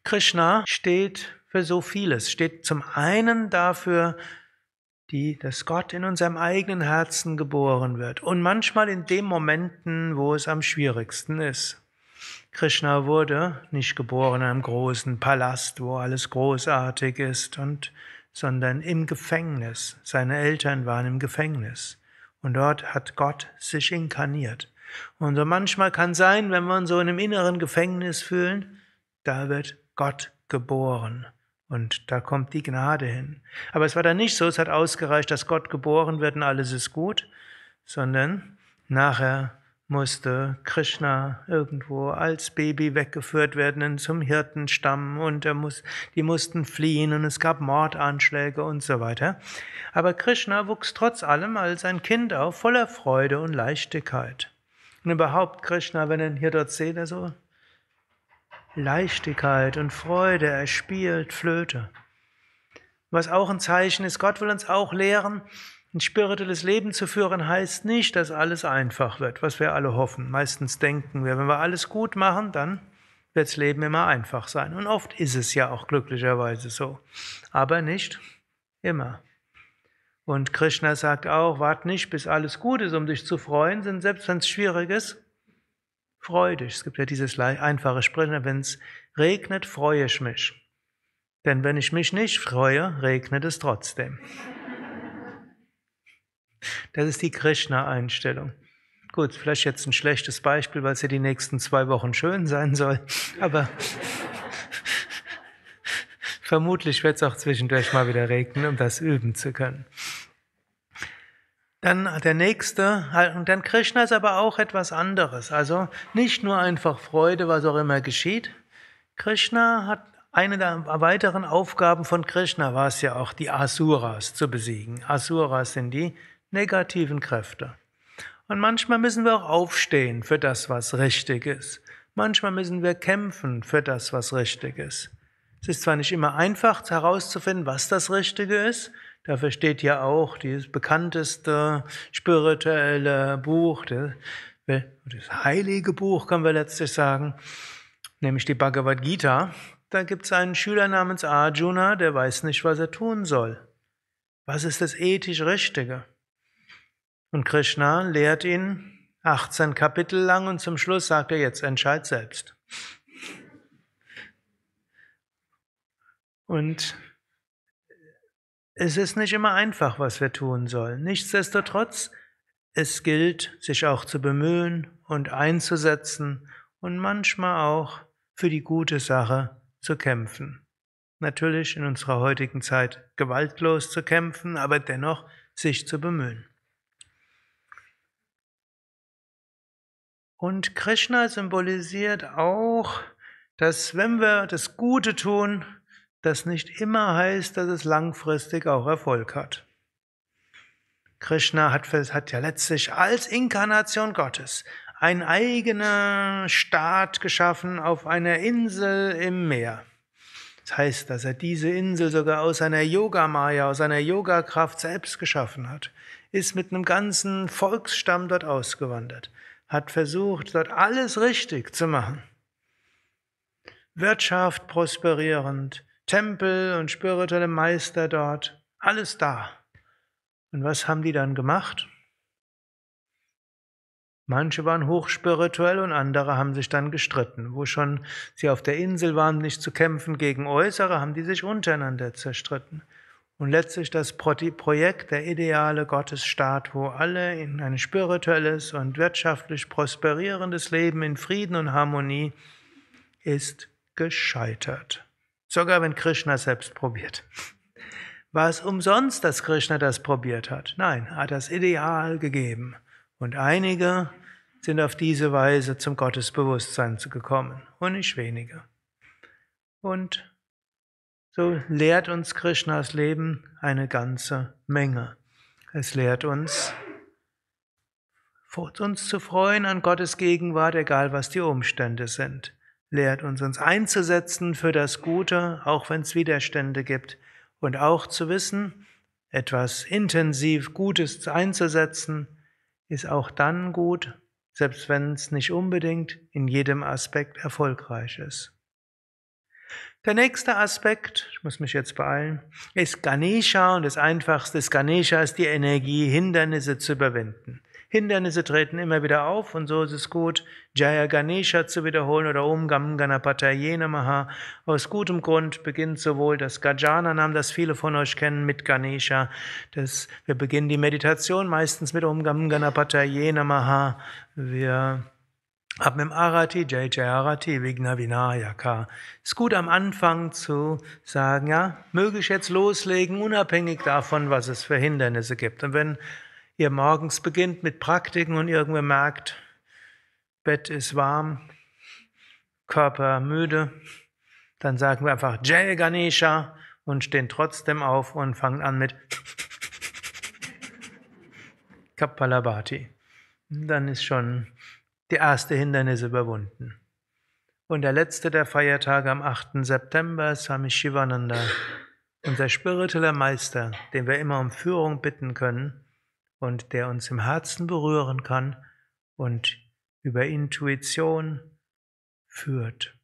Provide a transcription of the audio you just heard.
Krishna steht für so vieles, steht zum einen dafür, dass Gott in unserem eigenen Herzen geboren wird und manchmal in den Momenten, wo es am schwierigsten ist. Krishna wurde nicht geboren in einem großen Palast, wo alles großartig ist, sondern im Gefängnis. Seine Eltern waren im Gefängnis und dort hat Gott sich inkarniert. Und so manchmal kann sein, wenn wir uns so in einem inneren Gefängnis fühlen, da wird Gott geboren. Und da kommt die Gnade hin. Aber es war dann nicht so, es hat ausgereicht, dass Gott geboren wird und alles ist gut, sondern nachher musste Krishna irgendwo als Baby weggeführt werden zum Hirtenstamm und die mussten fliehen und es gab Mordanschläge und so weiter. Aber Krishna wuchs trotz allem als ein Kind auf, voller Freude und Leichtigkeit. Und überhaupt Krishna, wenn ihr ihn hier dort seht, so Leichtigkeit und Freude, er spielt Flöte. Was auch ein Zeichen ist, Gott will uns auch lehren, ein spirituelles Leben zu führen, heißt nicht, dass alles einfach wird, was wir alle hoffen. Meistens denken wir, wenn wir alles gut machen, dann wird das Leben immer einfach sein. Und oft ist es ja auch glücklicherweise so. Aber nicht immer. Und Krishna sagt auch, wart nicht, bis alles gut ist, um dich zu freuen, denn selbst wenn es schwierig ist, freu dich. Es gibt ja dieses einfache Sprechen, wenn es regnet, freue ich mich. Denn wenn ich mich nicht freue, regnet es trotzdem. Das ist die Krishna-Einstellung. Gut, vielleicht jetzt ein schlechtes Beispiel, weil es ja die nächsten 2 Wochen schön sein soll, aber vermutlich wird es auch zwischendurch mal wieder regnen, um das üben zu können. Dann der nächste, und dann Krishna ist aber auch etwas anderes. Also nicht nur einfach Freude, was auch immer geschieht. Krishna hat eine der weiteren Aufgaben von Krishna war es ja auch, die Asuras zu besiegen. Asuras sind die negativen Kräfte. Und manchmal müssen wir auch aufstehen für das, was richtig ist. Manchmal müssen wir kämpfen für das, was richtig ist. Es ist zwar nicht immer einfach herauszufinden, was das Richtige ist. Dafür steht ja auch das bekannteste spirituelle Buch, das heilige Buch, können wir letztlich sagen, nämlich die Bhagavad Gita. Da gibt es einen Schüler namens Arjuna, der weiß nicht, was er tun soll. Was ist das ethisch Richtige? Und Krishna lehrt ihn 18 Kapitel lang und zum Schluss sagt er, jetzt entscheid selbst. Und es ist nicht immer einfach, was wir tun sollen. Nichtsdestotrotz, es gilt, sich auch zu bemühen und einzusetzen und manchmal auch für die gute Sache zu kämpfen. Natürlich in unserer heutigen Zeit gewaltlos zu kämpfen, aber dennoch sich zu bemühen. Und Krishna symbolisiert auch, dass wenn wir das Gute tun, das nicht immer heißt, dass es langfristig auch Erfolg hat. Krishna hat ja letztlich als Inkarnation Gottes einen eigenen Staat geschaffen auf einer Insel im Meer. Das heißt, dass er diese Insel sogar aus seiner Yogamaya, aus seiner Yogakraft selbst geschaffen hat, ist mit einem ganzen Volksstamm dort ausgewandert, hat versucht, dort alles richtig zu machen. Wirtschaft prosperierend, Tempel und spirituelle Meister dort, alles da. Und was haben die dann gemacht? Manche waren hochspirituell und andere haben sich dann gestritten. Wo schon sie auf der Insel waren, nicht zu kämpfen gegen Äußere, haben die sich untereinander zerstritten. Und letztlich das Projekt, der ideale Gottesstaat, wo alle in ein spirituelles und wirtschaftlich prosperierendes Leben in Frieden und Harmonie ist gescheitert. Sogar wenn Krishna selbst probiert. War es umsonst, dass Krishna das probiert hat? Nein, er hat das Ideal gegeben. Und einige sind auf diese Weise zum Gottesbewusstsein gekommen und nicht wenige. Und so lehrt uns Krishnas Leben eine ganze Menge. Es lehrt uns zu freuen an Gottes Gegenwart, egal was die Umstände sind. Lehrt uns einzusetzen für das Gute, auch wenn es Widerstände gibt. Und auch zu wissen, etwas intensiv Gutes einzusetzen, ist auch dann gut, selbst wenn es nicht unbedingt in jedem Aspekt erfolgreich ist. Der nächste Aspekt, ich muss mich jetzt beeilen, ist Ganesha, und das Einfachste ist, Ganesha ist die Energie, Hindernisse zu überwinden. Hindernisse treten immer wieder auf, und so ist es gut, Jaya Ganesha zu wiederholen oder Om Gam Ganapataye Namaha. Aus gutem Grund beginnt sowohl das Gajananam, das viele von euch kennen, mit Ganesha. Wir beginnen die Meditation meistens mit Om Gam Ganapataye Namaha. Wir ab mit dem Arati, Jai Jai Arati, Vigna Vinayaka. Ist gut am Anfang zu sagen, ja, möge ich jetzt loslegen, unabhängig davon, was es für Hindernisse gibt. Und wenn ihr morgens beginnt mit Praktiken und irgendwer merkt, Bett ist warm, Körper müde, dann sagen wir einfach Jai Ganesha und stehen trotzdem auf und fangen an mit Kapalabhati. Dann ist schon die erste Hindernis überwunden. Und der letzte der Feiertage am 8. September, Swami Shivananda, unser spiritueller Meister, den wir immer um Führung bitten können und der uns im Herzen berühren kann und über Intuition führt.